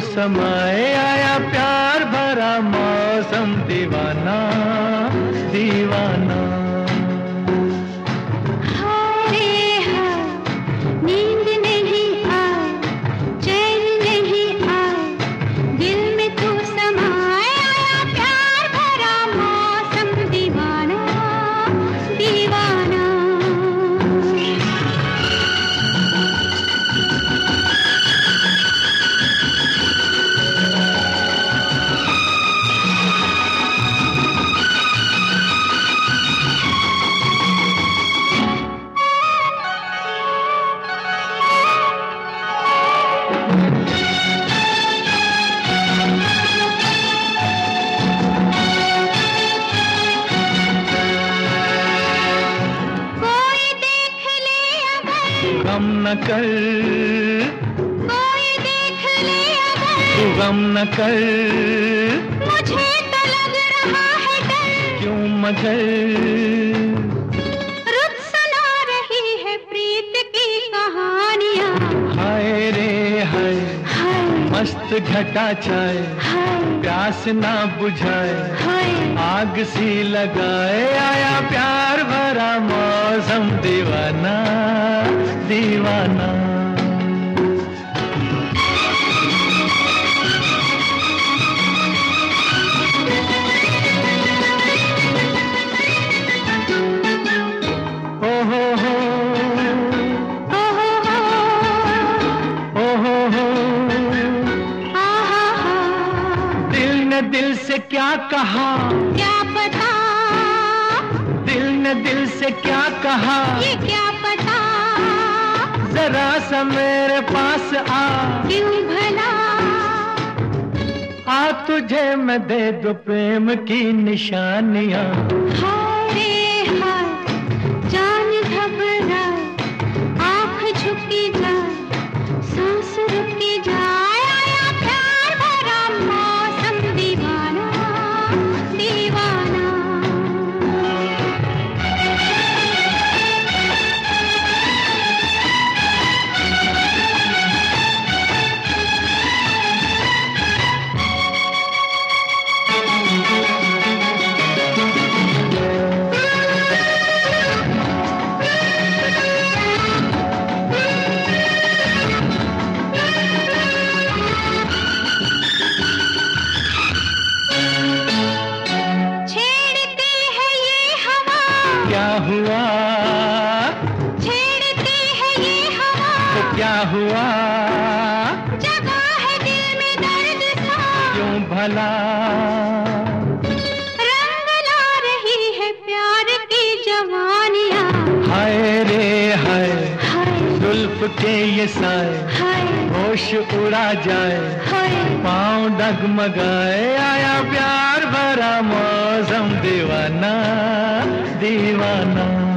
समाए, आया प्यार भरा मौसम दीवाना दीवाना। गम न कर, कोई देख ले अगर, तू गम न कर, मुझे तो लग रहा है डर। क्यों मगर, रुत सुना रही है प्रीत की कहानियाँ। हाय रे हाय, हाय मस्त घटा छाए, हाय प्यास ना बुझाए, हाय आग सी लगाए, आया प्यार भरा मौसम दीवाना दीवाना। ओ हो हो, ओ हो हो, ओ हो हो, आ हा हा। दिल ने दिल से क्या कहा, क्या पता, दिल ने दिल से क्या कहा, ये क्या पता, जरा सा मेरे पास आ, क्यों भला, आ तुझे मैं दे दो प्रेम की निशानियाँ। हाय रे हाय, जान घबराए, आँख झुकी जाए, सांस रुकी जाए, आया प्यार भरा मौसम दीवाना दीवाना। क्या हुआ, छेड़ती है ये हवा, तो क्या हुआ, जगा है दिल में दर्द सा, क्यों भला, रंग ला रही है प्यार की जवानियाँ। हाय रे हाय, हाय जुल्फ के ये साए, हाय होश उड़ा जाए, हाय पाँव डगमगाए, आया प्यार भरा मौसम दीवाना दीवाना।